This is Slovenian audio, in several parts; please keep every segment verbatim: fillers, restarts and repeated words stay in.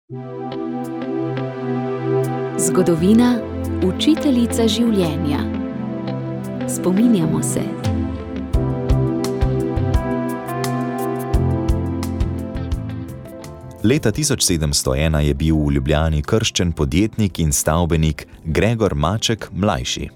Zgodovina, učiteljica življenja. Spominjamo se. Leta tisoč sedemsto ena je bil v Ljubljani krščen podjetnik in stavbenik Gregor Maček mlajši.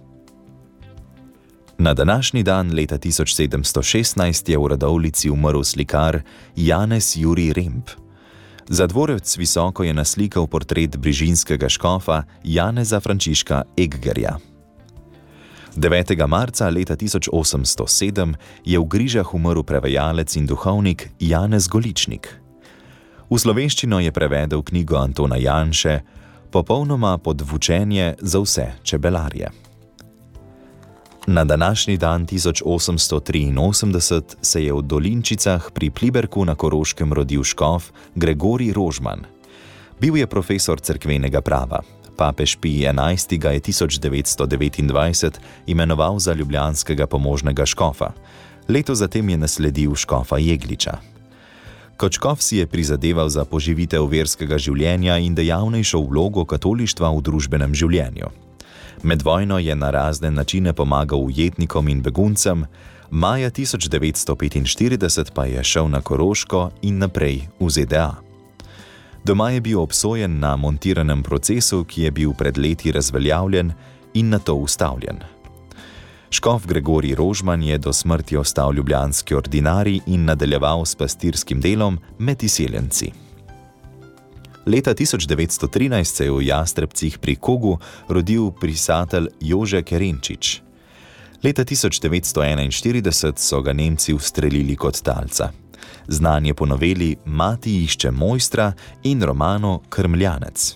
Na današnji dan leta tisoč sedemsto šestnajst je v Radovljici umrl slikar Janez Jurij Remb. Za dvorec visoko je naslikal portret brižinskega škofa Janeza Frančiška Eggerja. devetega marca leta tisoč osemsto sedem je v Grižah umrl prevajalec in duhovnik Janez Goličnik. V slovenščino je prevedel knjigo Antona Janše Popolnoma podvučenje za vse čebelarje. Na današnji dan tisoč osemsto triinosemdeset se je v Dolinčicah pri Pliberku na Koroškem rodil škof Gregorij Rožman. Bil je profesor cerkvenega prava. Papež Pij enajsti ga je tisoč devetsto devetindvajset imenoval za ljubljanskega pomožnega škofa. Leto zatem je nasledil škofa Jegliča. Kot škof si je prizadeval za poživitev verskega življenja in dejavnejšo vlogo katolištva v družbenem življenju. Med vojno je na razne načine pomagal ujetnikom in beguncem, maja tisoč devetsto petinštirideset pa je šel na Koroško in naprej v Z D A. Doma je bil obsojen na montiranem procesu, ki je bil pred leti razveljavljen in nato ustavljen. Škof Gregorij Rožman je do smrti ostal ljubljanski ordinarij in nadaljeval s pastirskim delom med izseljenci. Leta tisoč devetsto trinajst se je v Jastrebcih pri Kogu rodil pisatelj Jože Kerenčič. Leta tisoč devetsto enainštirideset so ga Nemci ustrelili kot talca. Znan je po noveli Mati išče mojstra in romanu Krmljanec.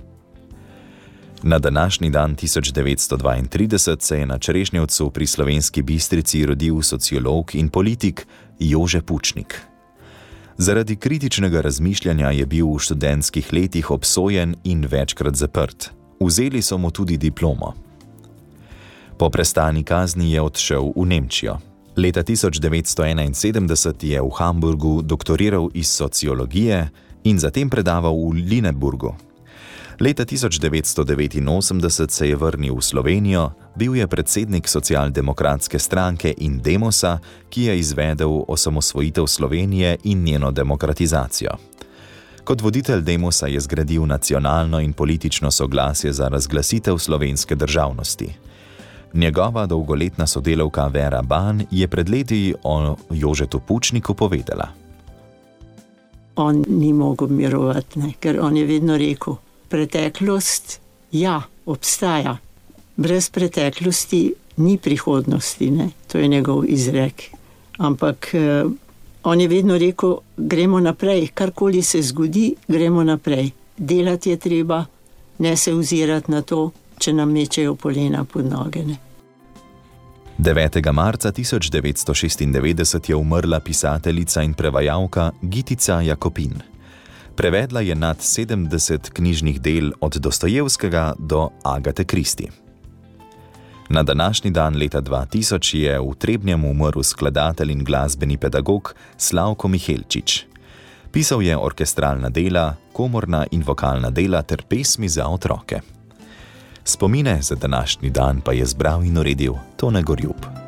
Na današnji dan tisoč devetsto dvaintrideset se je na Črešnjevcu pri Slovenski Bistrici rodil sociolog in politik Jože Pučnik. Zaradi kritičnega razmišljanja je bil v študentskih letih obsojen in večkrat zaprt. Vzeli so mu tudi diplomo. Po prestani kazni je odšel v Nemčijo. Leta tisoč devetsto enainsedemdeset je v Hamburgu doktoriral iz sociologije in zatem predaval v Lüneburgu. Leta tisoč devetsto devetinosemdeset se je vrnil v Slovenijo, bil je predsednik socialdemokratske stranke in Demosa, ki je izvedel osamosvojitev Slovenije in njeno demokratizacijo. Kot voditelj Demosa je zgradil nacionalno in politično soglasje za razglasitev slovenske državnosti. Njegova dolgoletna sodelavka Vera Ban je pred leti o Jožetu Pučniku povedala. On ni mogel mirovati, ne, ker on je vedno rekel, preteklost, ja, obstaja. Brez preteklosti ni prihodnosti, ne? To je njegov izrek. Ampak eh, on je vedno rekel, gremo naprej, karkoli se zgodi, gremo naprej. Delati je treba, ne se ozirati na to, če nam mečejo polena pod noge. Ne? devetega marca tisoč devetsto šestindevetdeset je umrla pisateljica in prevajalka Gitica Jakopin. Prevedla je nad sedemdeset knjižnih del od Dostojevskega do Agate Kristi. Na današnji dan leta dva tisoč je v Trebnjem umrl skladatelj in glasbeni pedagog Slavko Mihelčič. Pisal je orkestralna dela, komorna in vokalna dela ter pesmi za otroke. Spomine za današnji dan pa je zbral in uredil Tone Gorjup.